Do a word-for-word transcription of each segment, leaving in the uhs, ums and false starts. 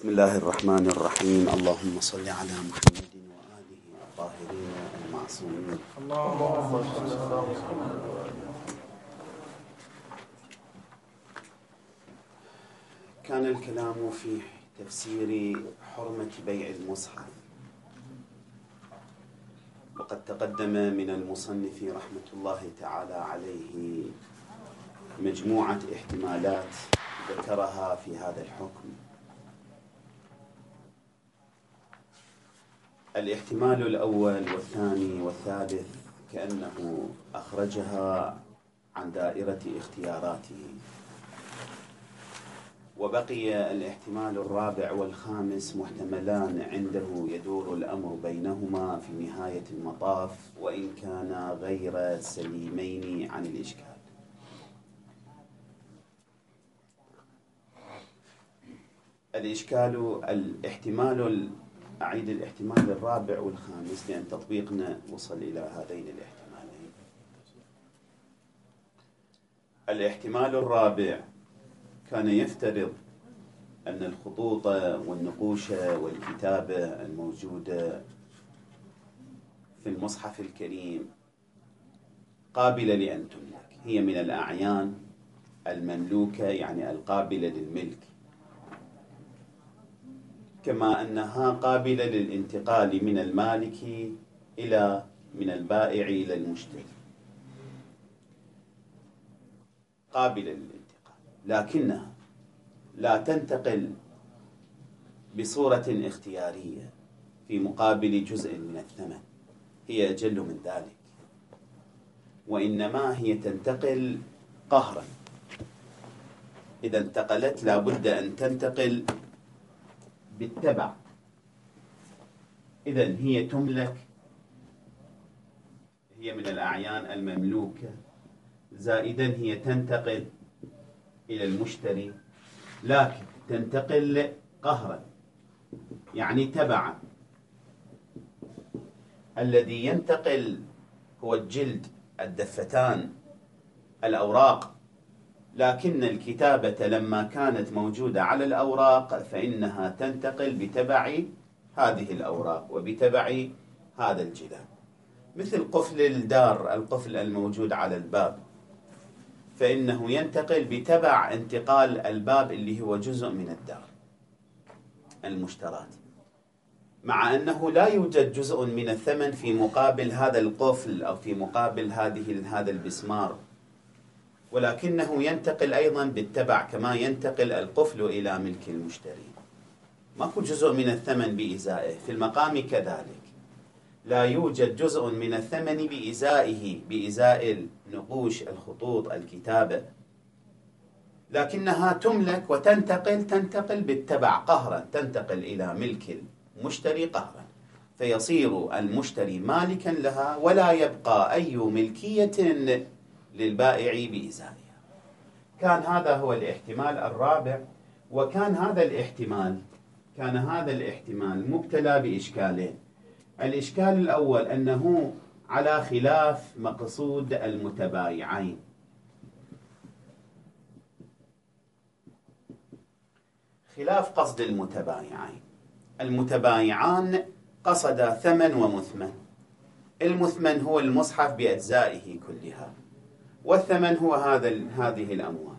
بسم الله الرحمن الرحيم. اللهم صل على محمد وآله الطاهرين المعصومين. اللهم صل على محمد. كان الكلام في تفسير حرمة بيع المصحف، وقد تقدم من المصنف رحمة الله تعالى عليه مجموعة احتمالات ذكرها في هذا الحكم. الاحتمال الأول والثاني والثالث كأنه أخرجها عن دائرة اختياراته، وبقي الاحتمال الرابع والخامس محتملان عنده يدور الأمر بينهما في نهاية المطاف، وإن كان غير سليمين عن الإشكال. الإشكال الاحتمال أعيد الاحتمال الرابع والخامس لأن تطبيقنا وصل إلى هذين الاحتمالين. الاحتمال الرابع كان يفترض أن الخطوط والنقوش والكتابة الموجودة في المصحف الكريم قابلة لأن تملك، هي من الأعيان المملوكة يعني القابلة للملك، كما أنها قابلة للانتقال من المالك إلى من البائع إلى المشتري، قابلة للانتقال، لكنها لا تنتقل بصورة اختيارية في مقابل جزء من الثمن، هي أجل من ذلك، وإنما هي تنتقل قهرا. إذا انتقلت لابد أن تنتقل بالتبع، إذن هي تملك، هي من الأعيان المملوكة، زائدا هي تنتقل إلى المشتري، لكن تنتقل قهرا يعني تبعا. الذي ينتقل هو الجلد، الدفتان، الأوراق، لكن الكتابة لما كانت موجودة على الأوراق فإنها تنتقل بتبع هذه الأوراق وبتبع هذا الجلد، مثل قفل الدار، القفل الموجود على الباب، فإنه ينتقل بتبع انتقال الباب اللي هو جزء من الدار المشترات، مع أنه لا يوجد جزء من الثمن في مقابل هذا القفل أو في مقابل هذه هذا البسمار، ولكنه ينتقل أيضا بالتبع كما ينتقل القفل إلى ملك المشتري، ماكو جزء من الثمن بإزائه. في المقام كذلك لا يوجد جزء من الثمن بإزائه، بإزاء النقوش، الخطوط، الكتابة، لكنها تملك وتنتقل تنتقل بالتبع قهرا، تنتقل إلى ملك المشتري قهرا، فيصير المشتري مالكا لها ولا يبقى أي ملكية للبائع بإزائها. كان هذا هو الاحتمال الرابع، وكان هذا الاحتمال كان هذا الاحتمال مبتلى بإشكالين. الإشكال الأول أنه على خلاف مقصود المتبايعين، خلاف قصد المتبايعين. المتبايعان قصدا ثمن ومثمن، المثمن هو المصحف بأجزائه كلها، والثمن هو هذا هذه الأموال،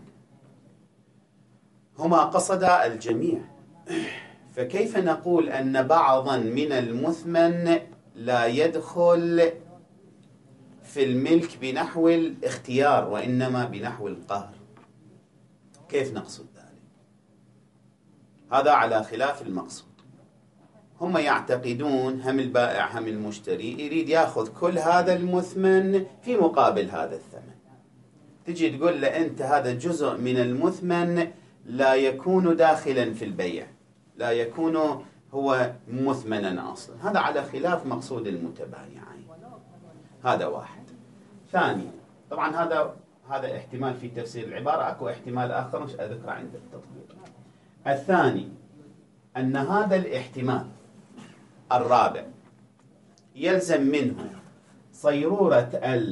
هما قصدا الجميع، فكيف نقول أن بعضا من المثمن لا يدخل في الملك بنحو الاختيار وإنما بنحو القهر؟ كيف نقصد ذلك؟ هذا على خلاف المقصود. هم يعتقدون هم البائع هم المشتري يريد يأخذ كل هذا المثمن في مقابل هذا الثمن، تجي تقول له أنت هذا جزء من المثمن لا يكون داخلا في البيع، لا يكون هو مثمنا أصلا. هذا على خلاف مقصود المتبايعين. هذا واحد. ثاني، طبعا هذا هذا احتمال في تفسير العبارة، أكو احتمال آخر مش أذكره عند التطبيق. الثاني أن هذا الاحتمال الرابع يلزم منه صيرورة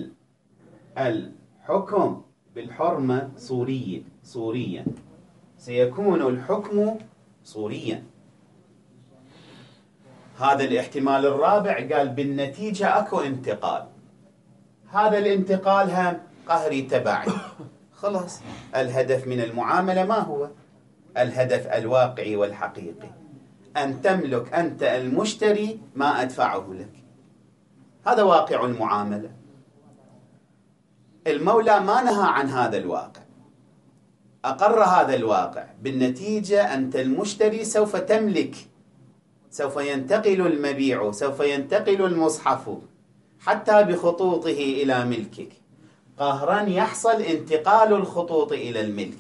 الحكم بالحرمة صوريا صوريا سيكون الحكم صوريا، هذا الاحتمال الرابع قال بالنتيجة أكو انتقال، هذا الانتقال هم قهري تبعي. خلاص، الهدف من المعاملة ما هو؟ الهدف الواقعي والحقيقي أن تملك أنت المشتري ما أدفعه لك، هذا واقع المعاملة. المولى ما نهى عن هذا الواقع، أقر هذا الواقع. بالنتيجة أنت المشتري سوف تملك، سوف ينتقل المبيع، سوف ينتقل المصحف حتى بخطوطه إلى ملكك. قهرا يحصل انتقال الخطوط إلى الملك،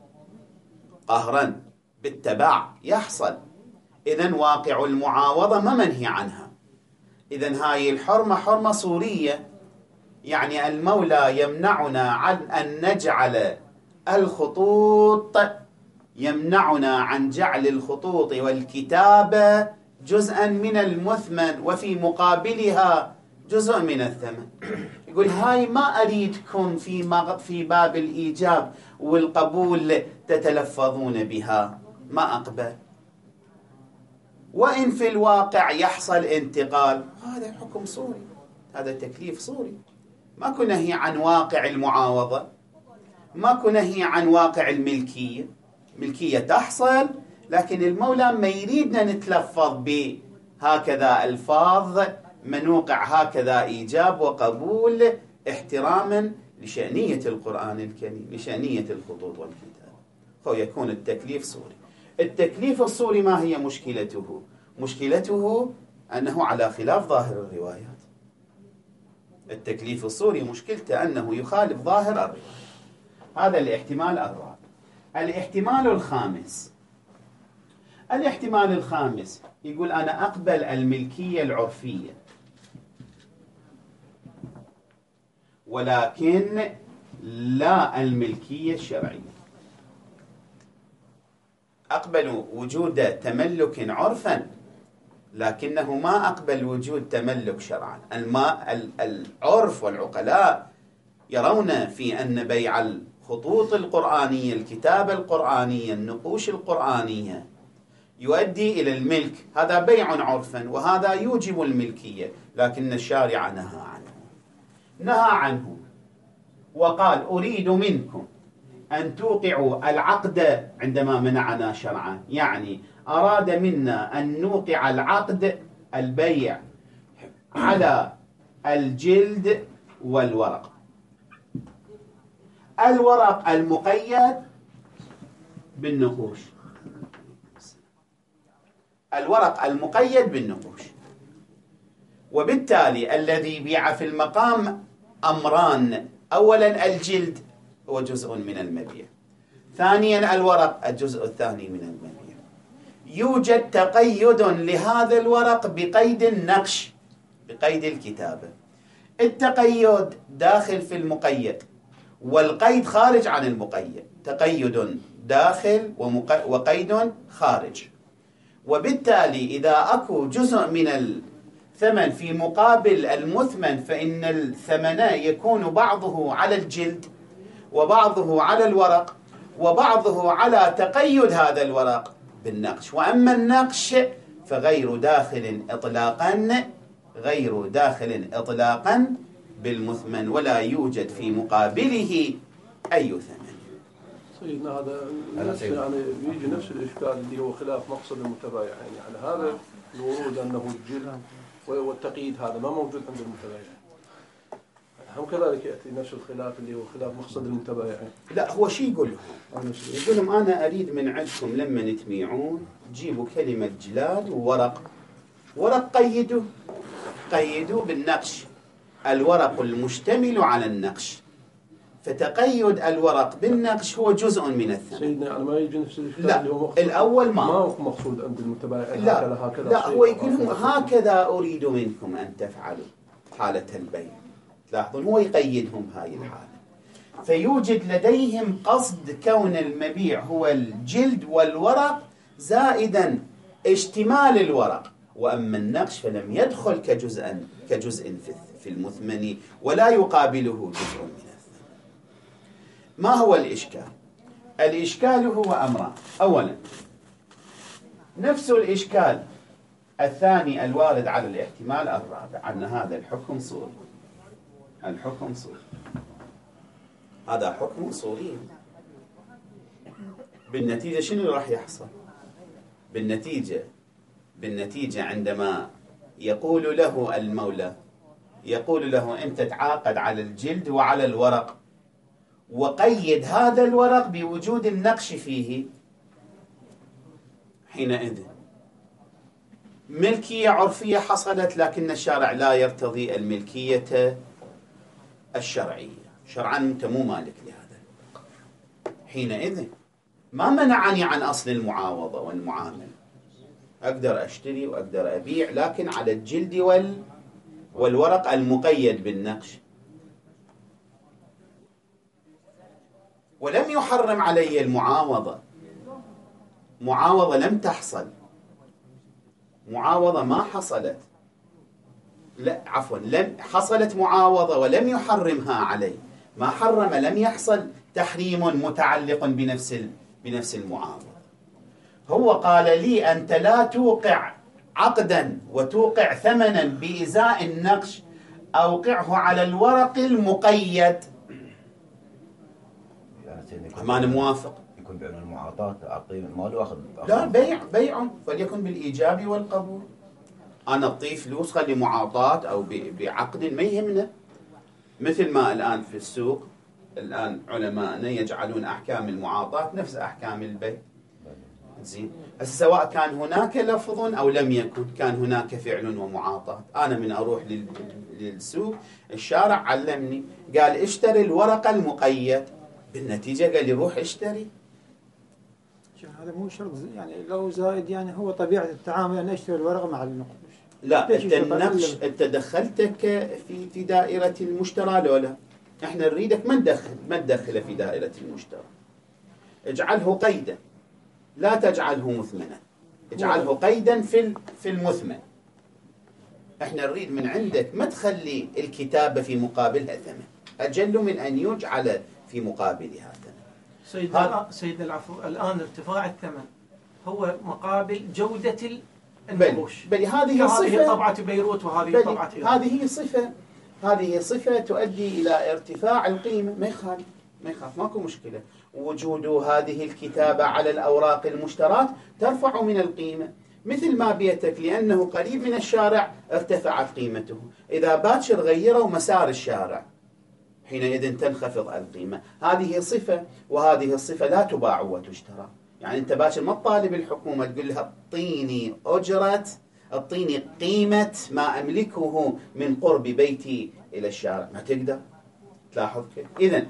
قهرا بالتبع يحصل. إذن واقع المعاوضة ما منهي عنها. إذن هاي الحرمة حرمة صورية، يعني المولى يمنعنا عن أن نجعل الخطوط، يمنعنا عن جعل الخطوط والكتابة جزءا من المثمن وفي مقابلها جزء من الثمن. يقول هاي ما أريدكم في في باب الإيجاب والقبول تتلفظون بها، ما أقبل. وإن في الواقع يحصل انتقال، هذا حكم صوري، هذا تكليف صوري، ماكو نهي عن واقع المعاوضة، ماكو نهي عن واقع الملكية. ملكية تحصل، لكن المولى ما يريدنا نتلفظ بهكذا ألفاظ، منوقع هكذا إيجاب وقبول، احتراما لشأنية القرآن الكريم، لشأنية الخطوط والكتاب. فيكون التكليف صوري. التكليف الصوري ما هي مشكلته؟ مشكلته أنه على خلاف ظاهر الروايات. التكليف الصوري مشكلته أنه يخالف ظاهر الروايات. هذا الاحتمال الرابع. الاحتمال الخامس، الاحتمال الخامس يقول أنا أقبل الملكية العرفية، ولكن لا الملكية الشرعية. أقبل وجود تملك عرفا، لكنه ما أقبل وجود تملك شرعا. الماء العرف والعقلاء يرون في أن بيع الخطوط القرآنية، الكتابة القرآنية، النقوش القرآنية يؤدي إلى الملك، هذا بيع عرفا وهذا يوجب الملكية، لكن الشارع نهى عنه، نهى عنه وقال أريد منكم أن توقعوا العقد عندما منعنا شرعا، يعني أراد منا أن نوقع العقد البيع على الجلد والورق. الورق المقيد بالنقوش، الورق المقيد بالنقوش. وبالتالي الذي بيع في المقام أمران: أولا الجلد هو جزء من المبيع، ثانيا الورق الجزء الثاني من المبيع. يوجد تقيد لهذا الورق بقيد النقش، بقيد الكتابة. التقيد داخل في المقيد والقيد خارج عن المقيد، تقيد داخل وقيد خارج. وبالتالي إذا أكو جزء من الثمن في مقابل المثمن، فإن الثمن يكون بعضه على الجلد وبعضه على الورق وبعضه على تقيد هذا الورق بالنقش. وأما النقش فغير داخل إطلاقا، غير داخل إطلاقا بالمثمن، ولا يوجد في مقابله أي ثمن. سيدنا هذا نفس يعني يجي نفس الإشكال اللي هو خلاف مقصد المتبايع، يعني على هذا الورود أنه الجلد والتقييد هذا ما موجود عند المتبايع، هم كذلك يأتي نفس الخلاف اللي هو خلاف مقصد المتبايعين. لا، هو شيء يقول لهم؟ يقول لهم أنا أريد من عندكم لما تبيعون جيبوا كلمة جلاد وورق، ورق قيدوا قيدوا بالنقش، الورق المشتمل على النقش، فتقيد الورق بالنقش هو جزء من الثمن. سيدنا يعني ما يجي نفس الإشكال لا، اللي هو مقصود الأول ما ما هو مقصود عند المتبايعين. لا هكذا هكذا لا هو يقول لهم هكذا أريد منكم أن تفعلوا حالة البيع. تلاحظون هو يقيدهم هاي الحالة، فيوجد لديهم قصد كون المبيع هو الجلد والورق زائدا اشتمال الورق، وأما النقش فلم يدخل كجزء كجزء في المثمن ولا يقابله جزء من الثمن. ما هو الإشكال؟ الإشكال هو أمران. أولا نفس الإشكال الثاني الوارد على الاحتمال الرابع أن هذا الحكم صوري. الحكم صوري، هذا حكم صوري. بالنتيجة شنو اللي راح يحصل؟ بالنتيجة بالنتيجة عندما يقول له المولى، يقول له أنت تعاقد على الجلد وعلى الورق، وقيد هذا الورق بوجود النقش فيه، حينئذ ملكية عرفية حصلت، لكن الشارع لا يرتضي الملكية الشرعية. شرعا أنت مو مالك لهذا. حينئذ ما منعني عن أصل المعاوضة والمعاملة، أقدر أشتري وأقدر أبيع، لكن على الجلد وال والورق المقيد بالنقش. ولم يحرم علي المعاوضة، معاوضة لم تحصل، معاوضة ما حصلت، لا عفوا لم حصلت معاوضة ولم يحرمها علي. ما حرم، لم يحصل تحريم متعلق بنفس بنفس المعاوضة. هو قال لي أنت لا توقع عقدا وتوقع ثمنا بإزاء النقش، أوقعه على الورق المقيد. ما أنا موافق. يكون بيع المعاطاة أعطيه المال وأخذ. لا، بيع بيع فليكن بالإيجاب والقبول. أنا أعطيه فلوس خلي معاطاة أو بعقد ما يهمنا. مثل ما الآن في السوق الآن علماءنا يجعلون أحكام المعاطاة نفس أحكام البيع. زين، سواء كان هناك لفظ أو لم يكن، كان هناك فعل ومعاطاة. أنا من أروح للسوق الشارع علمني قال اشتري الورق المقيد، بالنتيجة قال لي روح اشتري. هذا مو شرط يعني لو زائد، يعني هو طبيعة التعامل أن اشتري الورق مع النقش. لا، انت النقش انت دخلتك في في دائرة المشترى لولا احنا نريدك ما ندخل ما تدخله في دائرة المشترى. اجعله قيدا، لا تجعله مثمنا، اجعله قيدا في في المثمن. احنا نريد من عندك ما تخلي الكتابة في مقابلها ثمن، أجل من أن يجعل في مقابلها ثمن. سيد سيد العفو، الآن ارتفاع الثمن هو مقابل جودة النقوش. بل هذه صفة، هذه طبعة بيروت وهذه طبعة إيران. هذه صفة هذه صفة تؤدي إلى ارتفاع القيمة، ما يخالف ما يخاف ماكو مشكلة. وجود هذه الكتابة على الأوراق المشترات ترفع من القيمة، مثل ما بيتك لأنه قريب من الشارع ارتفعت قيمته. إذا باكر غيروا مسار الشارع حينئذ تنخفض القيمة. هذه صفة، وهذه الصفة لا تباع وتشترى. يعني أنت باكر ما تطالب الحكومة تقول لها اعطيني أجرة، اعطيني قيمة ما أملكه من قرب بيتي إلى الشارع، ما تقدر. تلاحظ كيف؟ إذن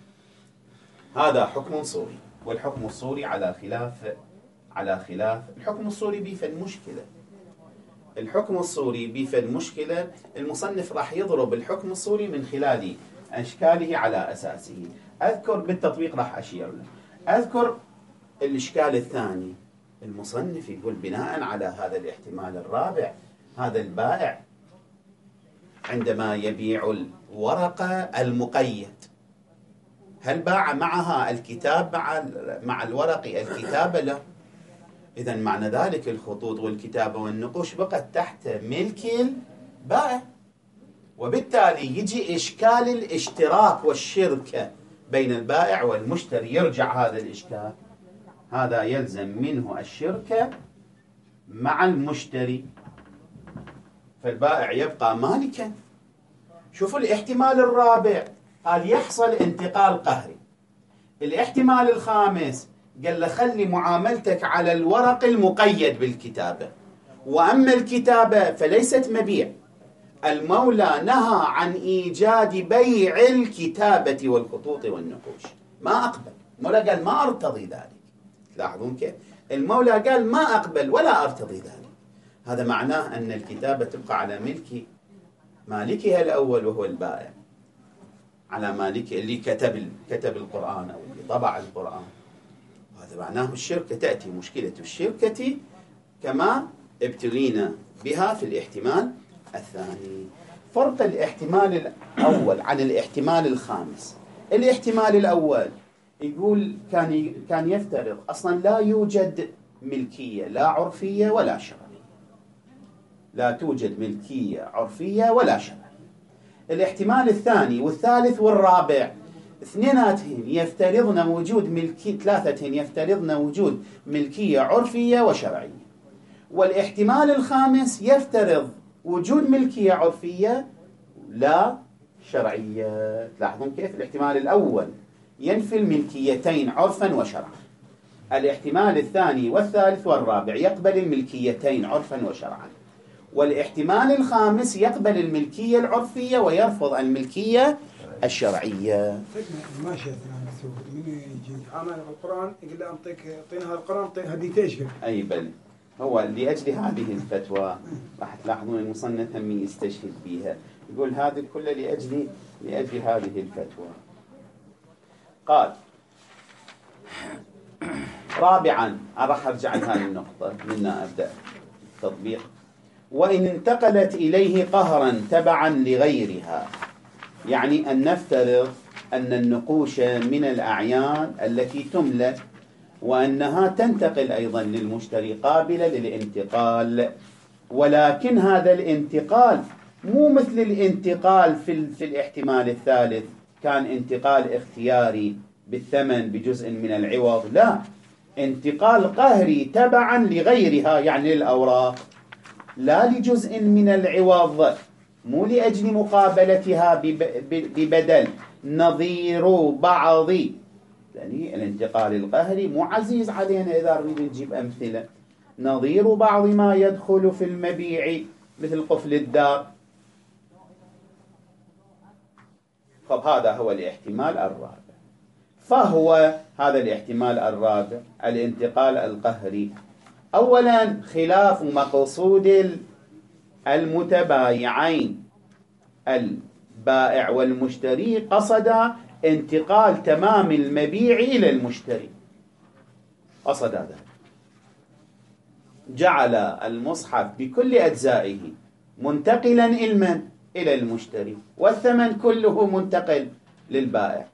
هذا حكم صوري، والحكم الصوري على خلاف على خلاف الحكم الصوري بيفى المشكلة. الحكم الصوري بيفى المشكلة. المصنف راح يضرب الحكم الصوري من خلال أشكاله على أساسه. أذكر بالتطبيق راح أشير له. أذكر الإشكال الثاني. المصنف يقول بناء على هذا الاحتمال الرابع، هذا البائع عندما يبيع الورقة المقيد هل باع معها الكتاب مع مع الورق الكتابة؟ لا. إذن معنى ذلك الخطوط والكتابة والنقوش بقت تحت ملك البائع، وبالتالي يجي إشكال الاشتراك والشركة بين البائع والمشتري. يرجع هذا الإشكال، هذا يلزم منه الشركة مع المشتري، فالبائع يبقى مالكا. شوفوا الاحتمال الرابع قال يحصل انتقال قهري. الاحتمال الخامس قال له خلي معاملتك على الورق المقيد بالكتابة، وأما الكتابة فليست مبيع. المولى نهى عن إيجاد بيع الكتابة والخطوط والنقوش، ما أقبل. المولى قال ما أرتضي ذلك. تلاحظون كيف؟ المولى قال ما أقبل ولا أرتضي ذلك. هذا معناه أن الكتابة تبقى على ملك مالكها الأول وهو البائع، على مالك اللي كتب كتب القرآن أو اللي طبع القرآن. هذا معناه الشركة تأتي مشكلة الشركة كما ابتلينا بها في الاحتمال الثاني. فرق الاحتمال الأول عن الاحتمال الخامس. الاحتمال الأول يقول كان كان يفترض أصلا لا يوجد ملكية لا عرفية ولا شرعية. لا توجد ملكية عرفية ولا شرعية. الاحتمال الثاني والثالث والرابع اثنيناتهم يفترضن وجود ملكية، ثلاثة يفترضن وجود ملكية عرفية وشرعية. والاحتمال الخامس يفترض وجود ملكية عرفية لا شرعية. تلاحظون كيف الاحتمال الأول ينفي الملكيتين عرفا وشرعا، الاحتمال الثاني والثالث والرابع يقبل الملكيتين عرفا وشرعا، والاحتمال الخامس يقبل الملكية العرفية ويرفض الملكية الشرعية. ما شاء الله من يجي عامل القرآن يقول له أعطيك أعطينا هذا القرآن أعطينا هديتيش. أي بل هو لأجل هذه الفتوى راح تلاحظون المصنف هم يستشهد بها، يقول هذه كلها لأجل لأجل هذه الفتوى. قال رابعا، راح أرجع لهذه النقطة منها أبدأ التطبيق. وإن انتقلت إليه قهرا تبعا لغيرها، يعني أن نفترض أن النقوش من الأعيان التي تملك وأنها تنتقل أيضا للمشتري قابلة للانتقال، ولكن هذا الانتقال مو مثل الانتقال في, في الاحتمال الثالث كان انتقال اختياري بالثمن بجزء من العوض، لا، انتقال قهري تبعا لغيرها يعني للأوراق، لا لجزء من العوض، مو لأجل مقابلتها ببدل، نظير بعض. يعني الانتقال القهري مو عزيز علينا إذا نريد نجيب أمثلة، نظير بعض ما يدخل في المبيع مثل قفل الدار. طب هذا هو الاحتمال الرابع. فهو هذا الاحتمال الرابع الانتقال القهري أولا خلاف مقصود المتبايعين، البائع والمشتري قصد انتقال تمام المبيع إلى المشتري، قصد هذا، جعل المصحف بكل أجزائه منتقلا إلى إلى المشتري، والثمن كله منتقل للبائع.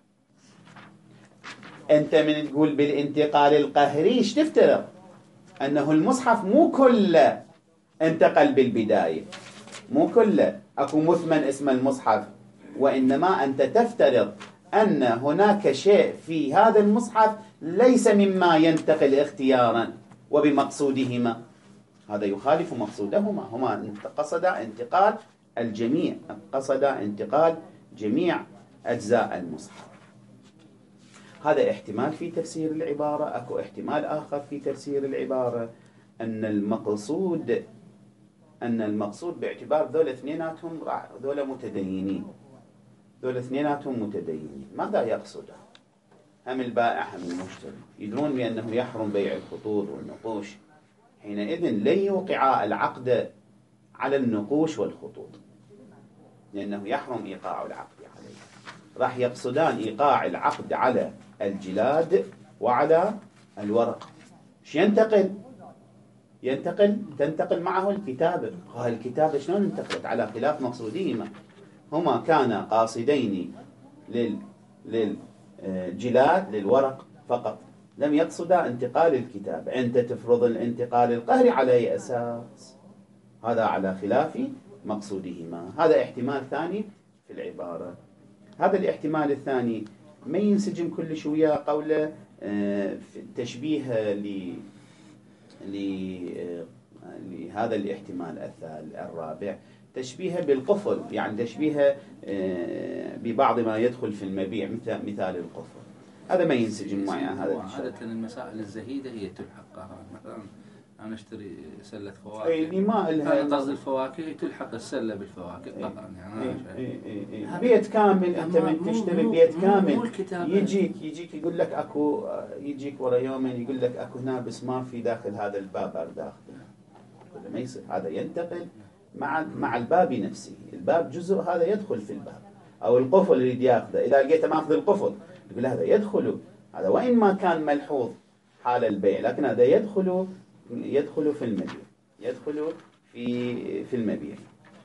أنت من تقول بالانتقال القهري ايش تفترض؟ أنه المصحف مو كله انتقل بالبداية، مو كله أكو مثمن اسم المصحف، وإنما أنت تفترض أن هناك شيء في هذا المصحف ليس مما ينتقل اختيارا وبمقصودهما، هذا يخالف مقصودهما، هما قصد انتقال الجميع، قصد انتقال جميع أجزاء المصحف. هذا احتمال في تفسير العبارة. أكو احتمال آخر في تفسير العبارة أن المقصود أن المقصود باعتبار ذول اثنيناتهم ذول متدينين، ذول اثنيناتهم متدينين، ماذا يقصد؟ هم البائع هم المشتري يدرون بأنه يحرم بيع الخطوط والنقوش، حينئذ لن يوقع العقد على النقوش والخطوط لأنه يحرم إيقاع العقد عليه، راح يقصدان إيقاع العقد على الجلاد وعلى الورق. ايش ينتقل؟ ينتقل تنتقل معه الكتابة. الكتابة شلون انتقلت على خلاف مقصودهما؟ هما كانا قاصدين لل للجلاد للورق فقط، لم يقصدا انتقال الكتابة. أنت تفرض الانتقال القهري على أي أساس؟ هذا على خلاف مقصودهما. هذا احتمال ثاني في العبارة. هذا الاحتمال الثاني ما ينسجم كل شوية قوله تشبيه ل لهذا الاحتمال الرابع، تشبيه بالقفل، يعني تشبيه ببعض ما يدخل في المبيع مثال القفل، هذا ما ينسجم معي. هذا عادة المسائل الزهيدة هي تلحق، مثلا أنا أشتري سلة فواكه، اللي ما لها قصد الفواكه تلحق السلة بالفواكه طبعا. يعني إيه إيه إيه. بيت كامل أنت من تشتري بيت كامل يجيك يجيك يقول لك أكو، يجيك ورا يومين يقول لك أكو نابس ما في داخل هذا الباب داخل، ما يصير. هذا ينتقل مع مع الباب نفسه، الباب جزء هذا يدخل في الباب، أو القفل اللي ياخذه إذا لقيته ماخذ القفل يقول هذا يدخل، هذا وإن ما كان ملحوظ حال البيع لكن هذا يدخل يدخل في المبيع، يدخل في في المبيع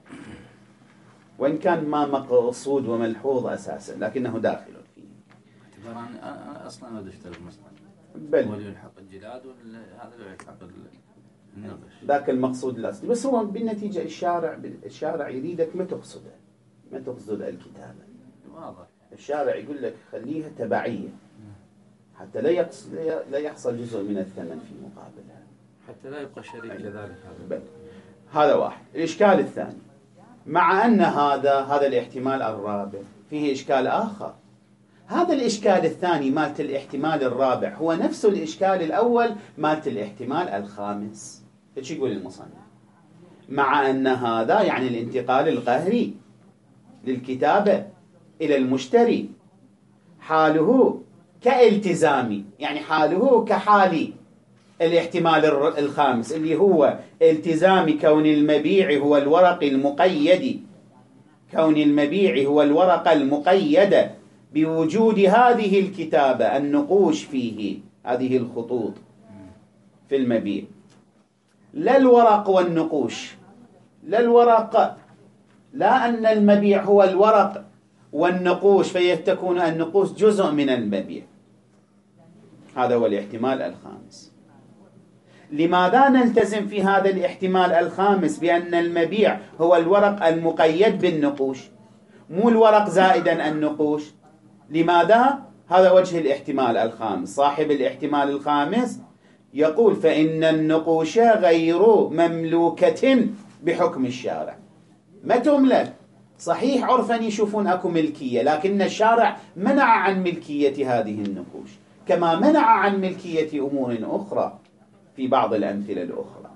وإن كان ما مقصود وملحوظ أساسا لكنه داخل فيه. اعتبارا أنا أصلا ما أشتري المصحف، بل هو يلحق الجلاد وهذا يلحق ذاك المقصود الأصلي. بس هو بالنتيجة الشارع الشارع يريدك ما تقصده، ما تقصد الكتابة. الشارع يقول لك خليها تبعية حتى لا يقص لا يحصل جزء من الثمن في مقابلها، حتى لا يبقى شريك كذلك. هذا هذا واحد. الإشكال الثاني، مع أن هذا هذا الاحتمال الرابع فيه إشكال آخر. هذا الإشكال الثاني مالت الاحتمال الرابع هو نفس الإشكال الأول مالت الاحتمال الخامس. ايش يقول المصنف؟ مع أن هذا يعني الانتقال القهري للكتابة إلى المشتري حاله كالتزامي، يعني حاله كحال الاحتمال الخامس اللي هو التزام كون المبيع هو الورق المقيد، كون المبيع هو الورقة المقيدة بوجود هذه الكتابة النقوش فيه، هذه الخطوط في المبيع، لا الورق والنقوش، لا الورق، لا أن المبيع هو الورق والنقوش فيتكون النقوش جزء من المبيع. هذا هو الاحتمال الخامس. لماذا نلتزم في هذا الاحتمال الخامس بأن المبيع هو الورق المقيد بالنقوش مو الورق زائدا النقوش؟ لماذا؟ هذا وجه الاحتمال الخامس. صاحب الاحتمال الخامس يقول فإن النقوش غير مملوكة بحكم الشارع، ما تملك. صحيح عرفا يشوفون أكو ملكية، لكن الشارع منع عن ملكية هذه النقوش كما منع عن ملكية أمور أخرى في بعض الأمثلة الأخرى.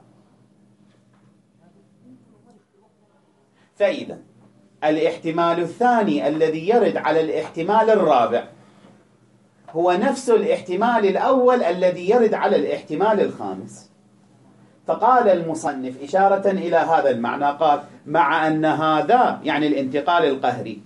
فإذا الاحتمال الثاني الذي يرد على الاحتمال الرابع هو نفس الاحتمال الأول الذي يرد على الاحتمال الخامس. فقال المصنف إشارة إلى هذا المعنى، قال مع أن هذا يعني الانتقال القهري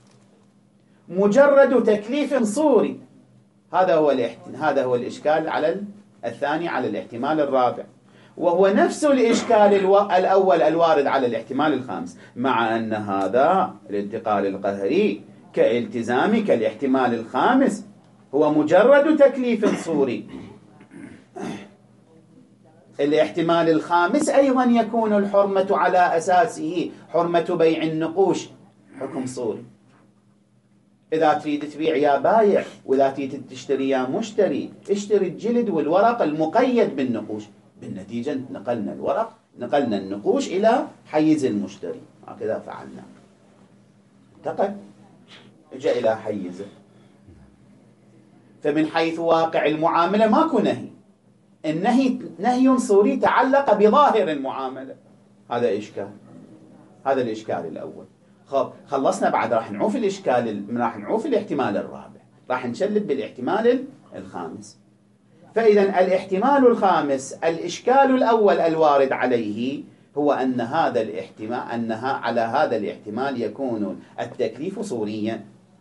مجرد تكليف صوري. هذا هو هذا هو الإشكال على الثاني على الاحتمال الرابع، وهو نفس الإشكال الأول الوارد على الاحتمال الخامس. مع أن هذا الانتقال القهري كالتزامي كالاحتمال الخامس هو مجرد تكليف صوري. الاحتمال الخامس أيضا يكون الحرمة على أساسه حرمة بيع النقوش حكم صوري. إذا تريد تبيع يا بايع، وإذا تريد تشتري يا مشتري، اشتري الجلد والورق المقيد بالنقوش. بالنتيجة نقلنا الورق نقلنا النقوش إلى حيز المشتري، هكذا فعلنا. انتقل جاء إلى حيزه. فمن حيث واقع المعاملة ماكو نهي، النهي نهي صوري تعلق بظاهر المعاملة. هذا إشكال، هذا الإشكال الأول. خب خلصنا، بعد راح نعوف الإشكال، راح نعوف الاحتمال الرابع، راح نشلب بالاحتمال الخامس. فإذا الاحتمال الخامس الإشكال الأول الوارد عليه هو أن هذا الاحتمال أنها على هذا الاحتمال يكون التكليف صوريا.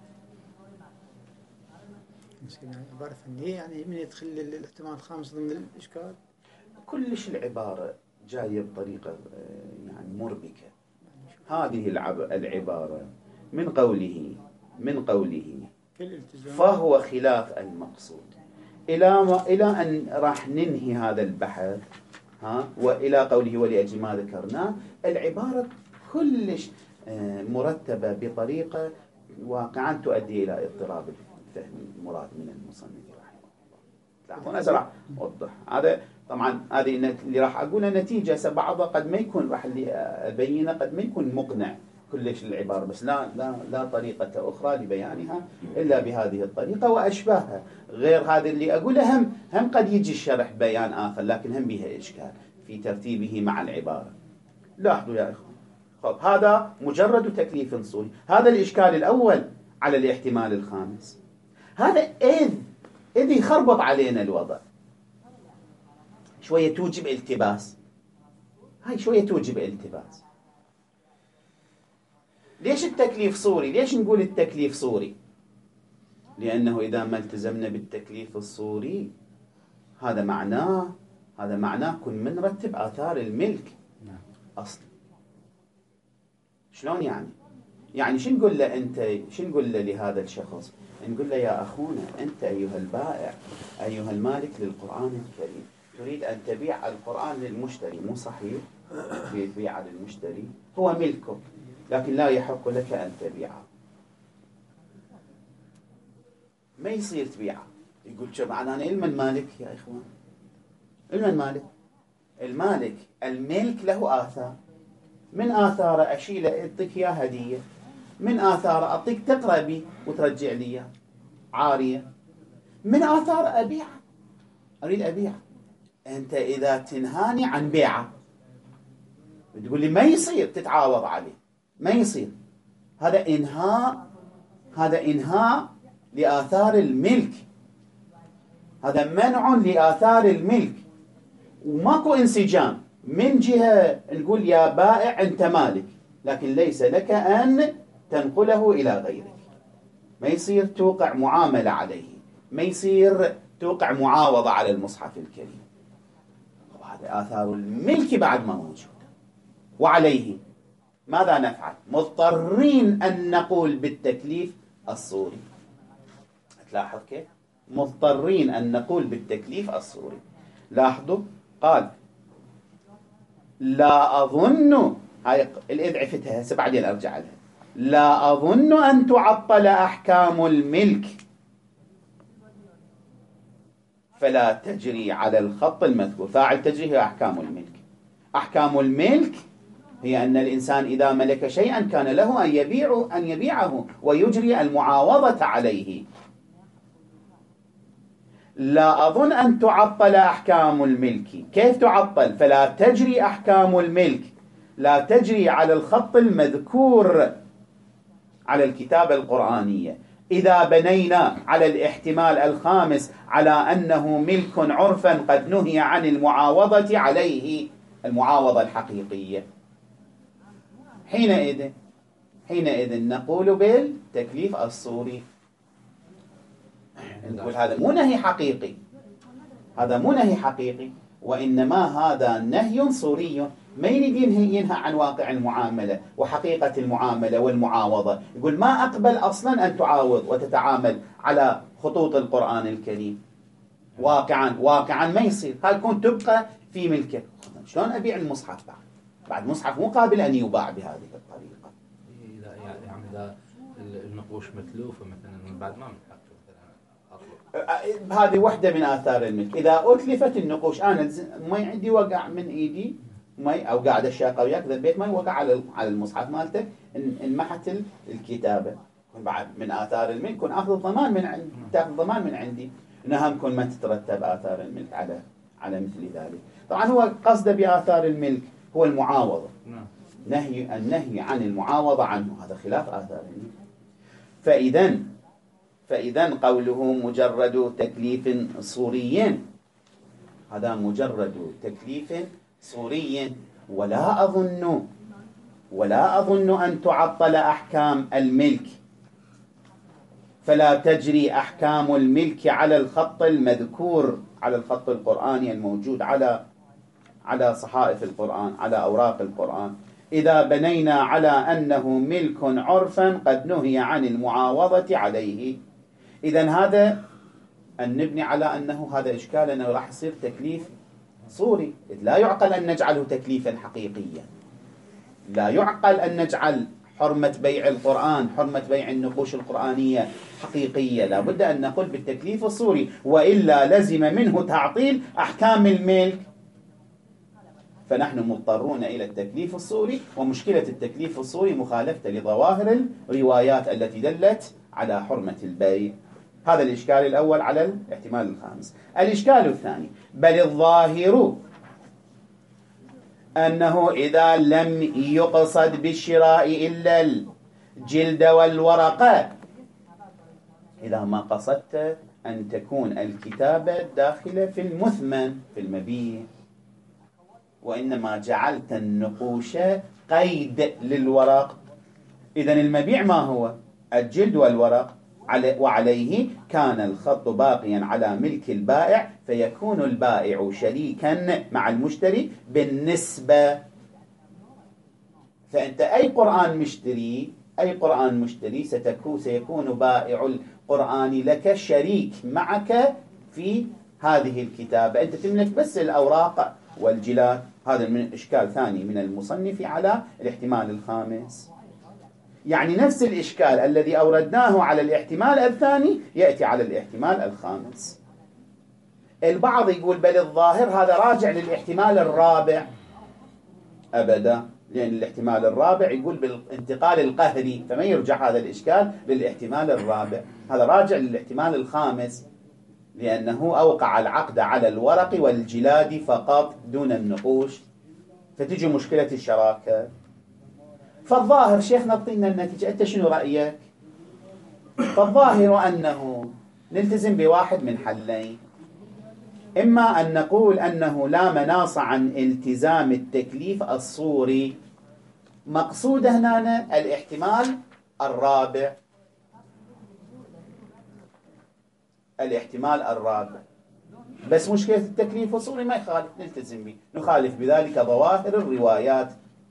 عبارة فنية، يعني من يدخل الاحتمال الخامس ضمن الإشكال؟ كلش العبارة جاية بطريقة يعني مربكة. هذه العبارة من قوله من قوله فهو خلاف المقصود إلى إلى أن راح ننهي هذا البحث، ها، وإلى قوله ولأجل ما ذكرناه. العبارة كلش مرتبة بطريقة واقعا تؤدي إلى اضطراب الفهم المراد من المصنف رحمه الله. أنا راح أوضح هذا. طبعا هذه اللي راح أقولها نتيجة بعضها قد ما يكون، راح اللي أبينه قد ما يكون مقنع كلش العبارة، بس لا لا لا طريقة أخرى لبيانها إلا بهذه الطريقة وأشباهها. غير هذا اللي أقوله هم هم قد يجي الشرح بيان آخر، لكن هم بها إشكال في ترتيبه مع العبارة. لاحظوا يا إخوان، خب هذا مجرد تكليف صوري. هذا الإشكال الأول على الاحتمال الخامس. هذا إذ إذ يخربط علينا الوضع شوية، توجب التباس. هاي شوية توجب التباس. ليش التكليف صوري؟ ليش نقول التكليف صوري؟ لأنه إذا ما التزمنا بالتكليف الصوري هذا معناه هذا معناه كن منرتب آثار الملك أصلا. شلون يعني؟ يعني شو نقول له أنت؟ شو نقول له لهذا الشخص؟ نقول له يا أخونا أنت أيها البائع أيها المالك للقرآن الكريم، تريد أن تبيع القرآن للمشتري، مو صحيح؟ تبيع للمشتري، هو ملكك لكن لا يحق لك أن تبيعه. ما يصير تبيعه. يقول شو معنى أنا المن مالك يا إخوان؟ المن مالك؟ المالك الملك له آثار، من آثاره أشيله أعطيك إياه هدية، من آثاره أعطيك تقرأ بي وترجع لي عارية، من آثار أبيعه، أريد أبيعه. أنت إذا تنهاني عن بيعه تقول لي ما يصير تتعاوض عليه، ما يصير. هذا إنهاء، هذا إنهاء لآثار الملك، هذا منع لآثار الملك، وماكو انسجام. من جهة نقول يا بائع أنت مالك، لكن ليس لك أن تنقله إلى غيرك. ما يصير توقع معاملة عليه، ما يصير توقع معاوضة على المصحف الكريم. وهذا آثار الملك بعد ما موجود. وعليه ماذا نفعل؟ مضطرين أن نقول بالتكليف الصوري. تلاحظ كيف؟ مضطرين أن نقول بالتكليف الصوري. لاحظوا قال لا أظن، هاي الإذ عفتها هسه بعدين أرجع لها. لا أظن أن تعطل أحكام الملك فلا تجري على الخط المذكور. فاعل تجري هي أحكام الملك. أحكام الملك هي أن الإنسان إذا ملك شيئا كان له أن يبيعه أن يبيعه ويجري المعاوضة عليه. لا أظن أن تعطل أحكام الملك. كيف تعطل؟ فلا تجري أحكام الملك، لا تجري على الخط المذكور على الكتابة القرآنية. إذا بنينا على الاحتمال الخامس على أنه ملك عرفا قد نهي عن المعاوضة عليه، المعاوضة الحقيقية، حينئذ حينئذ نقول بالتكليف الصوري. نقول هذا مو نهي حقيقي، هذا مو نهي حقيقي، وإنما هذا نهي صوري. ما يريد ينهي, ينهى عن واقع المعاملة وحقيقة المعاملة والمعاوضة. يقول ما أقبل أصلا أن تعاوض وتتعامل على خطوط القرآن الكريم واقعا. واقعا ما يصير، هاي يكون تبقى في ملكك. شلون أبيع المصحف بعد؟ بعد المصحف مو قابل أن يباع بهذه الطريقة. إذا يعني إذا النقوش متلوفة مثلا بعد ما من حقه مثلا. هذه وحدة من آثار الملك. إذا أتلفت النقوش، أنا ما عندي وقع من إيدي مي أو قاعد الشاقة وياك ذا البيت ما يوقع على على المصحف مالتك، انمحت الكتابة. بعد من آثار الملك كن أخذ الضمان من عند تأخذ ضمان من عندي إنها كن ما تترتب آثار الملك على على مثل ذلك. طبعا هو قصده بآثار الملك هو المعاوضة، نهي النهي عن المعاوضة عنه، هذا خلاف آثار الملك. فإذا فإذا قوله مجرد تكليف صوري، هذا مجرد تكليف صوري. ولا أظن ولا أظن أن تعطل أحكام الملك فلا تجري أحكام الملك على الخط المذكور، على الخط القرآني الموجود على على صحائف القرآن، على أوراق القرآن. إذا بنينا على أنه ملك عرفا قد نهي عن المعاوضة عليه. إذن هذا أن نبني على أنه هذا إشكال أنه راح يصير تكليف صوري. إذ لا يعقل أن نجعله تكليفا حقيقيا، لا يعقل أن نجعل حرمة بيع القرآن، حرمة بيع النقوش القرآنية حقيقية. لا بد أن نقول بالتكليف الصوري، وإلا لزم منه تعطيل أحكام الملك. فنحن مضطرون إلى التكليف الصوري. ومشكلة التكليف الصوري مخالفة لظواهر الروايات التي دلت على حرمة البيع. هذا الإشكال الأول على الاحتمال الخامس. الإشكال الثاني: بل الظاهر أنه إذا لم يقصد بالشراء إلا الجلد والورقة، إذا ما قصدت أن تكون الكتابة داخلة في المثمن في المبيع، وإنما جعلت النقوش قيد للورق، إذن المبيع ما هو؟ الجلد والورق، وعليه كان الخط باقيا على ملك البائع، فيكون البائع شريكا مع المشتري بالنسبة. فأنت أي قرآن مشتري أي قرآن مشتري ستكون سيكون بائع القرآن لك شريك معك في هذه الكتابة، أنت تملك بس الأوراق والجلاد. هذا من إشكال ثاني من المصنف على الاحتمال الخامس. يعني نفس الإشكال الذي أوردناه على الاحتمال الثاني يأتي على الاحتمال الخامس. البعض يقول بل الظاهر هذا راجع للاحتمال الرابع. أبدا، لأن الاحتمال الرابع يقول بالانتقال القهري، فما يرجع هذا الإشكال للاحتمال الرابع، هذا راجع للاحتمال الخامس، لأنه أوقع العقد على الورق والجلاد فقط دون النقوش، فتجي مشكلة الشراكة. فالظاهر شيخنا اعطينا النتيجة، أنت شنو رأيك؟ فالظاهر أنه نلتزم بواحد من حلين: إما أن نقول أنه لا مناص عن التزام التكليف الصوري، مقصود هنا الاحتمال الرابع، الاحتمال الرابع، بس مشكلة التكليف الصوري ما يخالف، نلتزم به، نخالف بذلك ظواهر الروايات.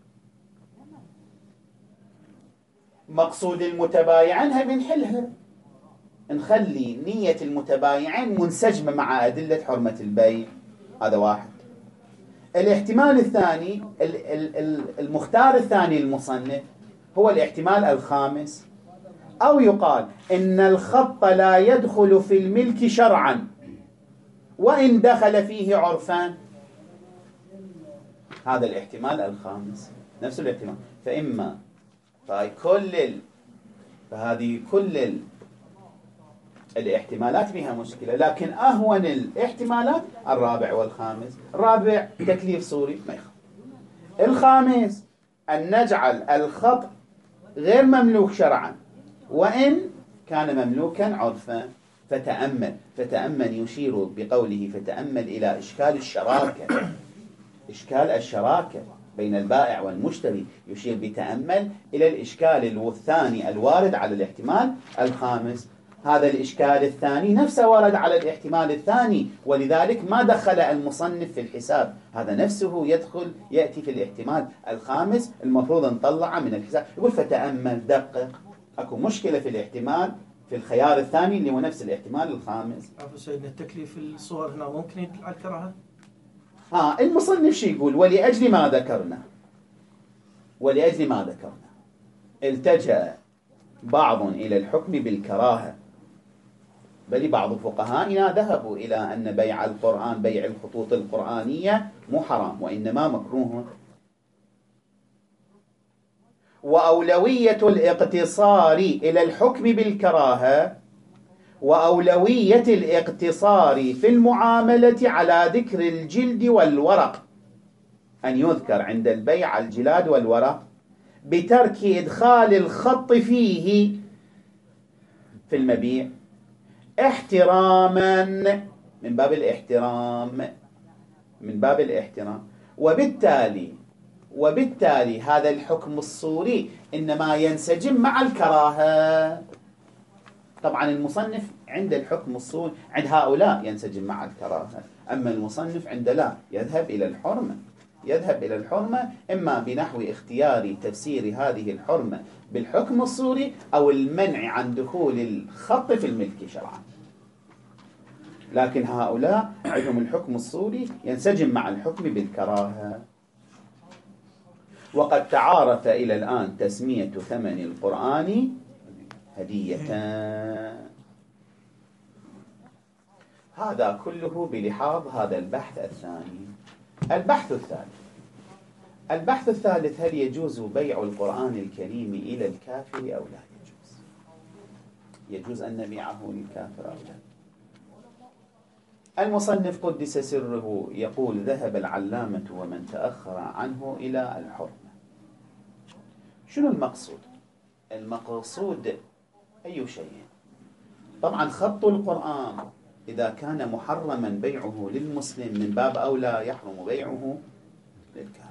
مقصود المتبايعين بنحلها، نخلي نية المتبايعين منسجمة مع أدلة حرمة البيع. هذا واحد. الاحتمال الثاني المختار الثاني المصنف هو الاحتمال الخامس، أو يقال إن الخط لا يدخل في الملك شرعا وإن دخل فيه عرفان. هذا الاحتمال الخامس نفس الاحتمال. فإما فهي كل ال... فهذه كل ال... الاحتمالات بها مشكلة، لكن أهون الاحتمالات الرابع والخامس. الرابع تكليف صوري ما يخالف. الخامس أن نجعل الخط غير مملوك شرعا وإن كان مملوكا عرفا. فتأمل فتأمل يشير بقوله فتأمل إلى إشكال الشراكة، إشكال الشراكة بين البائع والمشتري، يشير بتأمل إلى الإشكال الثاني الوارد على الاحتمال الخامس. هذا الإشكال الثاني نفسه ورد على الاحتمال الثاني، ولذلك ما دخل المصنف في الحساب. هذا نفسه يدخل يأتي في الاحتمال الخامس، المفروض نطلعه من الحساب. يقول فتأمل دقق، أكو مشكلة في الاحتمال في الخيار الثاني اللي هو نفس الاحتمال الخامس. عفوا سيدنا، التكليف الصور هنا ممكن يدل على الكراهة؟ ها المصنف شي يقول؟ ولأجل ما ذكرنا ولأجل ما ذكرنا التجأ بعض إلى الحكم بالكراهة، بل بعض فقهائنا ذهبوا إلى أن بيع القرآن بيع الخطوط القرآنية مو حرام وإنما مكروه. وأولوية الاقتصار إلى الحكم بالكراهة وأولوية الاقتصار في المعاملة على ذكر الجلد والورق، أن يذكر عند البيع الجلاد والورق بترك إدخال الخط فيه في المبيع احتراما، من باب الاحترام من باب الاحترام وبالتالي وبالتالي هذا الحكم الصوري إنما ينسجم مع الكراهة. طبعا المصنف عند الحكم الصوري عند هؤلاء ينسجم مع الكراهة، أما المصنف عند لا يذهب إلى الحرمة يذهب إلى الحرمة إما بنحو اختيار تفسير هذه الحرمة بالحكم الصوري أو المنع عن دخول الخط في الملك شرعا. لكن هؤلاء عندهم الحكم الصوري ينسجم مع الحكم بالكراهة. وقد تعارف إلى الآن تسمية ثمن القرآن هدية. هذا كله بلحاظ هذا البحث الثاني. البحث الثالث البحث الثالث هل يجوز بيع القرآن الكريم إلى الكافر أو لا يجوز؟ يجوز أن نبيعه للكافر أو لا؟ المصنف قدس سره يقول ذهب العلامة ومن تأخر عنه إلى الحرمة. شنو المقصود؟ المقصود أي شيء؟ طبعا خط القرآن إذا كان محرما بيعه للمسلم من باب أولى يحرم بيعه للكافر.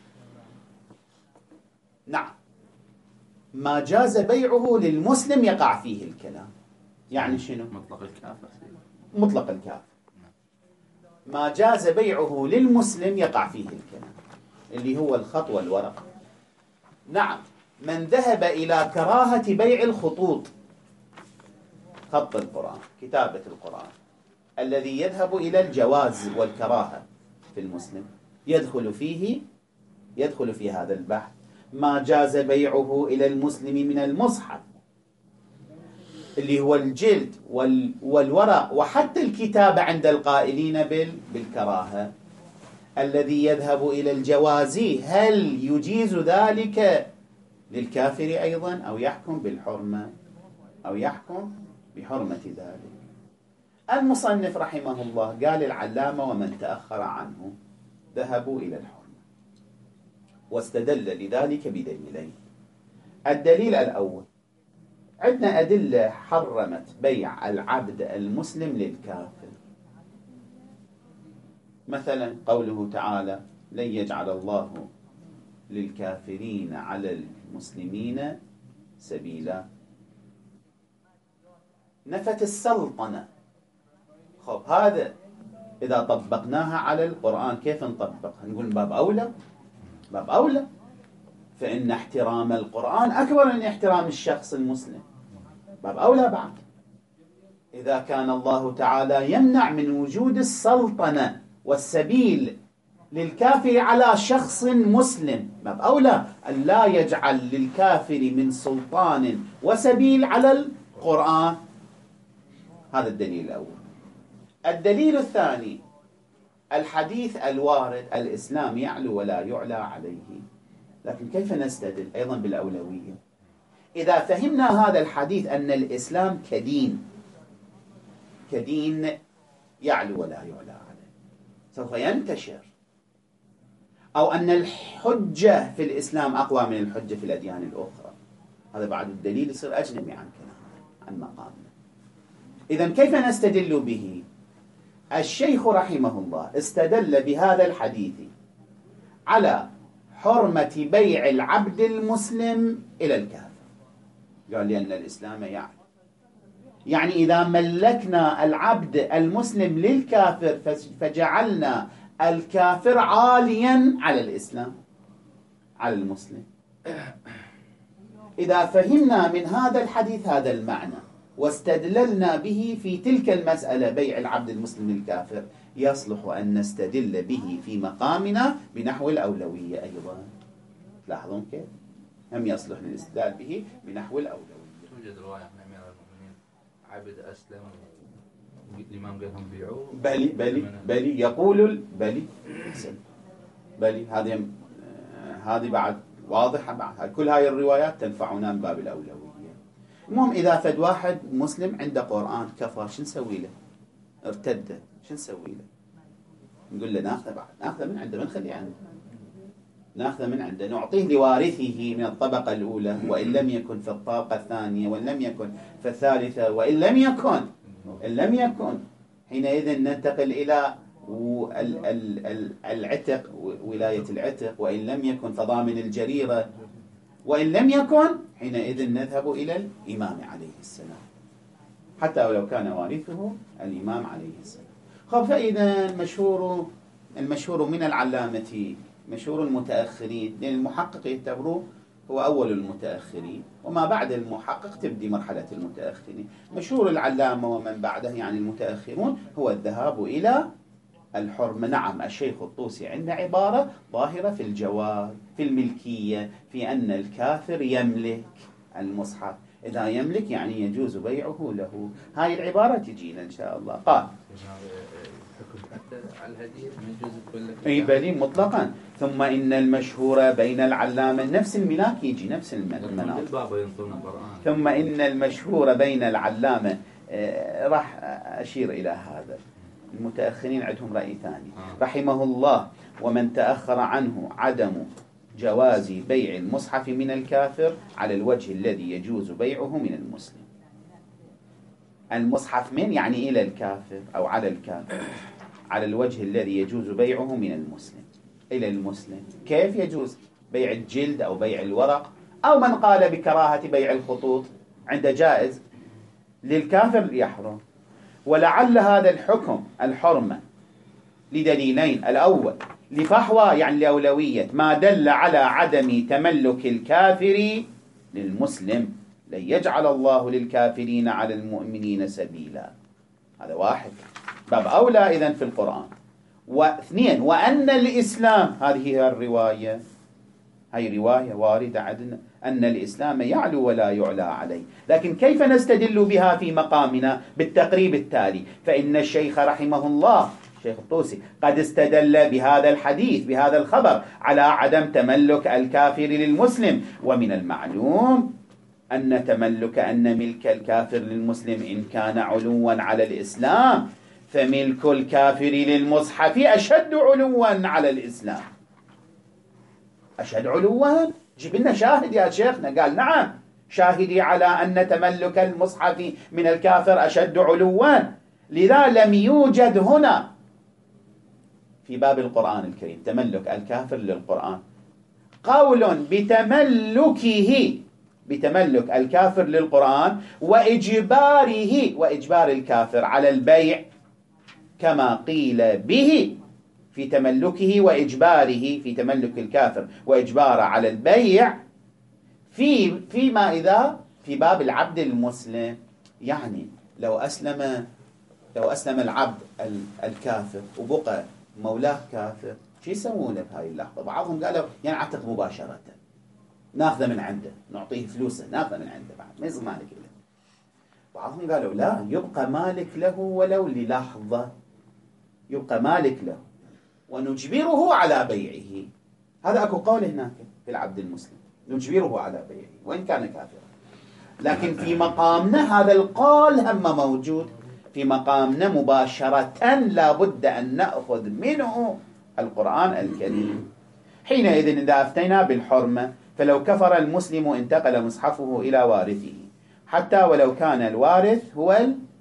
نعم، ما جاز بيعه للمسلم يقع فيه الكلام. يعني شنو؟ مطلق الكافر. مطلق الكافر. ما جاز بيعه للمسلم يقع فيه الكلام اللي هو الخط والورق. نعم، من ذهب إلى كراهة بيع الخطوط، خط القرآن، كتابة القرآن، الذي يذهب إلى الجواز والكراهة في المسلم يدخل فيه يدخل في هذا البحث ما جاز بيعه إلى المسلم من المصحف اللي هو الجلد والورق وحتى الكتابة عند القائلين بالكراهة. الذي يذهب إلى الجواز هل يجيز ذلك للكافر أيضا أو يحكم بالحرمة أو يحكم بحرمة ذلك؟ المصنف رحمه الله قال العلامة ومن تأخر عنه ذهبوا إلى الحرمة، واستدل لذلك بدليلين. الدليل الأول عندنا أدلة حرمت بيع العبد المسلم للكافر، مثلا قوله تعالى لن يجعل الله للكافرين على المسلمين سبيلا. نفت السلطنة. خب هذا إذا طبقناها على القرآن كيف نطبقها؟ نقول باب أولى باب أولى، فإن احترام القرآن أكبر من احترام الشخص المسلم، باب أولى بعد. إذا كان الله تعالى يمنع من وجود السلطنة والسبيل للكافر على شخص مسلم، باب أولى أن لا يجعل للكافر من سلطان وسبيل على القرآن. هذا الدليل الأول. الدليل الثاني الحديث الوارد الإسلام يعلو ولا يعلى عليه، لكن كيف نستدل أيضا بالأولوية؟ إذا فهمنا هذا الحديث أن الإسلام كدين كدين يعلو ولا يعلى عليه سوف ينتشر، أو أن الحجة في الإسلام أقوى من الحجة في الأديان الأخرى، هذا بعد الدليل يصير أجنبي عن كلامنا عن مقامنا. إذن كيف نستدل به؟ الشيخ رحمه الله استدل بهذا الحديث على حرمة بيع العبد المسلم إلى الكافر. قال لأن الإسلام يعلو، يعني إذا ملكنا العبد المسلم للكافر فجعلنا الكافر عاليا على الإسلام على المسلم. إذا فهمنا من هذا الحديث هذا المعنى واستدللنا به في تلك المسألة بيع العبد المسلم للكافر، يصلح أن نستدل به في مقامنا بنحو الأولوية أيضا. لاحظون كيف؟ هم يصلح للاستدلال به بنحو الأولوية. توجد رواية عن أمير المؤمنين عبد أسلم الإمام قال لهم بيعوه. بلي بلي بلي يقول بلي بلي هذه هذه بعد واضحة بعد. كل هاي الروايات تنفعنا من باب الأولوية. المهم إذا فد واحد مسلم عنده قرآن كفر شو نسوي له؟ ارتد شو نسوي له؟ نقول له ناخذه بعد ناخذه من عنده، ما نخليه عنده، ناخذه من عنده نعطيه لوارثه من الطبقة الأولى، وإن لم يكن في الطبقة الثانية، وإن لم يكن في الثالثة، وإن لم يكن إن لم يكن حينئذ ننتقل إلى العتق، ولاية العتق، وإن لم يكن فضامن الجريرة، وإن لم يكن حينئذ نذهب إلى الإمام عليه السلام، حتى ولو كان وارثه الإمام عليه السلام. خب فإذا المشهور المشهور من العلامة مشهور المتأخرين، لأن المحقق يعتبروه هو أول المتأخرين، وما بعد المحقق تبدي مرحلة المتأخرين. مشهور العلامة ومن بعده يعني المتأخرون هو الذهاب إلى الحرمة. نعم الشيخ الطوسي عنده عبارة ظاهرة في الجواز في الملكية، في أن الكافر يملك المصحف، إذا يملك يعني يجوز بيعه له. هاي العبارة تجينا إن شاء الله. قال على الهدية يجوز كله أي بلي مطلقا. ثم إن المشهور بين العلامة نفس الملاك يجي نفس المناط. ثم إن المشهور بين العلامة آه راح أشير إلى هذا. المتأخرين عندهم رأي ثاني رحمه الله. ومن تأخر عنه عدم جواز بيع المصحف من الكافر على الوجه الذي يجوز بيعه من المسلم. المصحف من يعني إلى الكافر أو على الكافر، على الوجه الذي يجوز بيعه من المسلم إلى المسلم. كيف يجوز بيع الجلد أو بيع الورق؟ أو من قال بكراهة بيع الخطوط عند جائز، للكافر يحرم. ولعل هذا الحكم الحرمة لدليلين: الأول لفحوى يعني لأولوية ما دل على عدم تملك الكافر للمسلم، لن يجعل الله للكافرين على المؤمنين سبيلا، هذا واحد. باب أولى إذن في القرآن. واثنين، وأن الإسلام، هذه هي الرواية، هي رواية واردة عندنا أن الإسلام يعلو ولا يعلى عليه. لكن كيف نستدل بها في مقامنا؟ بالتقريب التالي. فإن الشيخ رحمه الله الشيخ الطوسي قد استدل بهذا الحديث بهذا الخبر على عدم تملك الكافر للمسلم، ومن المعلوم أن تملك أن ملك الكافر للمسلم إن كان علوا على الإسلام فملك الكافر للمصحف أشد علوا على الإسلام. أشد علوا؟ جيب لنا شاهد يا شيخنا. قال نعم، شاهدي على أن تملك المصحف من الكافر أشد علوا. لذا لم يوجد هنا في باب القرآن الكريم تملك الكافر للقرآن قول بتملكه بتملك الكافر للقرآن وإجباره وإجبار الكافر على البيع كما قيل به في تملكه وإجباره في تملك الكافر وإجباره على البيع في فيما إذا في باب العبد المسلم. يعني لو أسلم لو أسلم العبد الكافر وبقى مولاه كافر، شو يسوونه بهاي اللحظة؟ بعضهم قالوا ينعتق مباشرة، ناخذه من عنده، نعطيه فلوسه، ناخذه من عنده بعد ما يصير مالك له. بعضهم قالوا لا، يبقى مالك له ولو للحظة، يبقى مالك له ونجبره على بيعه. هذا أكو قول هناك في العبد المسلم، نجبره على بيعه وإن كان كافرا. لكن في مقامنا هذا القول هم موجود، في مقامنا مباشرة لا بد أن نأخذ منه القرآن الكريم. حينئذ إذا أفتينا بالحرمة فلو كفر المسلم انتقل مصحفه إلى وارثه حتى ولو كان الوارث هو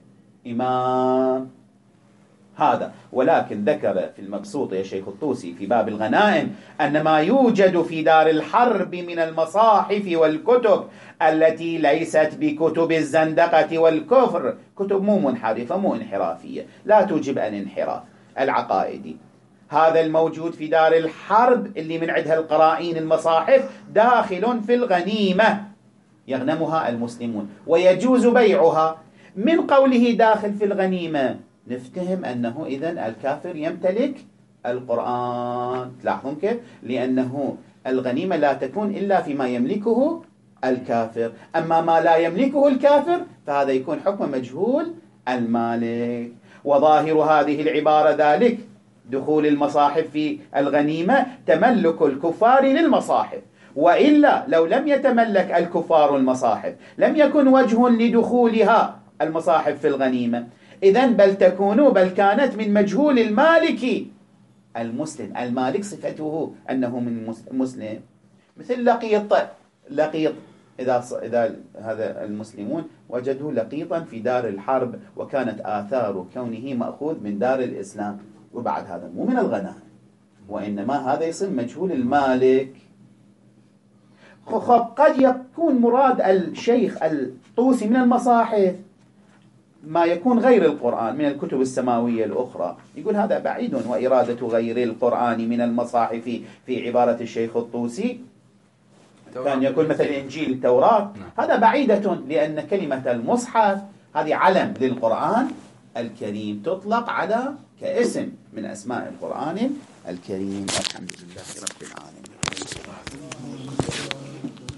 الإمام. هذا ولكن ذكر في المبسوط يا شيخ الطوسي في باب الغنائم أن ما يوجد في دار الحرب من المصاحف والكتب التي ليست بكتب الزندقة والكفر، كتب مو منحرفة مو انحرافية، لا توجب الانحراف العقائدي، هذا الموجود في دار الحرب اللي من عندها القرائن المصاحف داخل في الغنيمة يغنمها المسلمون ويجوز بيعها. من قوله داخل في الغنيمة نفتهم أنه إذن الكافر يمتلك القرآن. تلاحظون كيف؟ لأنه الغنيمة لا تكون إلا فيما يملكه الكافر، أما ما لا يملكه الكافر فهذا يكون حكم مجهول المالك. وظاهر هذه العبارة ذلك دخول المصاحف في الغنيمة تملك الكفار للمصاحف، وإلا لو لم يتملك الكفار المصاحف لم يكن وجه لدخولها المصاحف في الغنيمة. إذن بل تكون بل كانت من مجهول المالك المسلم. المالك صفته أنه من مسلم، مثل لقيط. لقيط إذا إذا هذا المسلمون وجدوا لقيطا في دار الحرب وكانت آثار كونه مأخوذ من دار الإسلام، وبعد هذا مو من الغنائم وإنما هذا يصير مجهول المالك. خب قد يكون مراد الشيخ الطوسي من المصاحف ما يكون غير القرآن من الكتب السماوية الأخرى، يقول هذا بعيد، وإرادة غير القرآن من المصاحف في عبارة الشيخ الطوسي كان يقول مثل إنجيل التوراة، هذا بعيدة، لأن كلمة المصحف هذه علم للقرآن الكريم تطلق على كاسم من أسماء القرآن الكريم. الحمد لله رب العالمين.